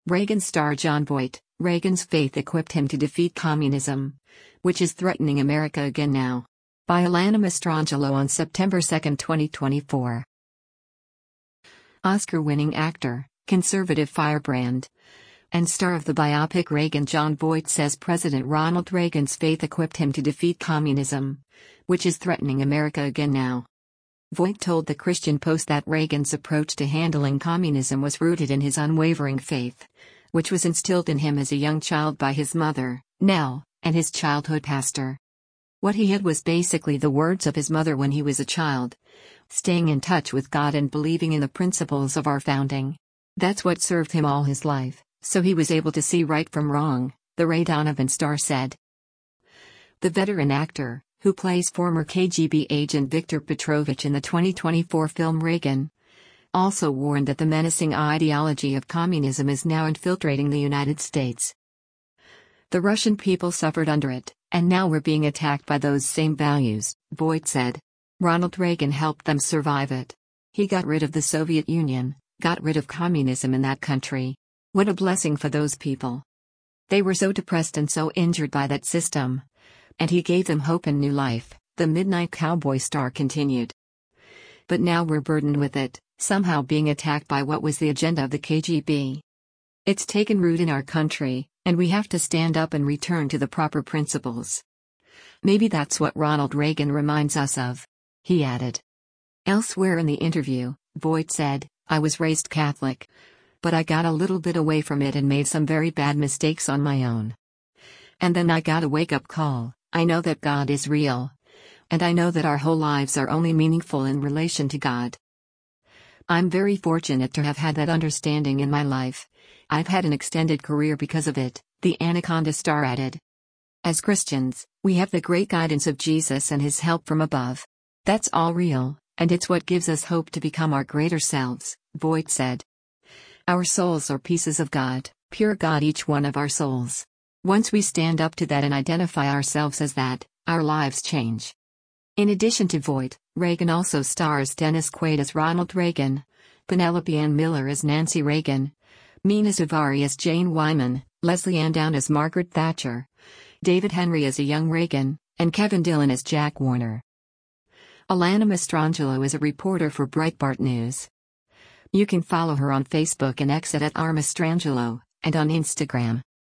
Reagan star Jon Voight, Reagan's faith equipped him to defeat communism, which is threatening America again now. By Alana Mastrangelo on September 2, 2024. Oscar-winning actor, conservative firebrand, and star of the biopic Reagan, Jon Voight says President Ronald Reagan's faith equipped him to defeat communism, which is threatening America again now. Voight told the Christian Post that Reagan's approach to handling communism was rooted in his unwavering faith, which was instilled in him as a young child by his mother, Nell, and his childhood pastor. What he had was basically the words of his mother when he was a child, staying in touch with God and believing in the principles of our founding. That's what served him all his life, so he was able to see right from wrong, the Ray Donovan star said. The veteran actor, who plays former KGB agent Viktor Petrovich in the 2024 film Reagan, also warned that the menacing ideology of communism is now infiltrating the United States. The Russian people suffered under it, and now we're being attacked by those same values, Voight said. Ronald Reagan helped them survive it. He got rid of the Soviet Union, got rid of communism in that country. What a blessing for those people. They were so depressed and so injured by that system. And he gave them hope and new life, the Midnight Cowboy star continued. But now we're burdened with it, somehow being attacked by what was the agenda of the KGB. It's taken root in our country, and we have to stand up and return to the proper principles. Maybe that's what Ronald Reagan reminds us of, he added. Elsewhere in the interview, Voight said, I was raised Catholic, but I got a little bit away from it and made some very bad mistakes on my own. And then I got a wake-up call. I know that God is real. And I know that our whole lives are only meaningful in relation to God. I'm very fortunate to have had that understanding in my life. I've had an extended career because of it, the Anaconda star added. As Christians, we have the great guidance of Jesus and His help from above. That's all real, and it's what gives us hope to become our greater selves, Voight said. Our souls are pieces of God, pure God, each one of our souls. Once we stand up to that and identify ourselves as that, our lives change. In addition to Voight, Reagan also stars Dennis Quaid as Ronald Reagan, Penelope Ann Miller as Nancy Reagan, Mina Zavari as Jane Wyman, Leslie Ann Down as Margaret Thatcher, David Henry as a young Reagan, and Kevin Dillon as Jack Warner. Alana Mastrangelo is a reporter for Breitbart News. You can follow her on Facebook and X at @rmastrangelo, and on Instagram.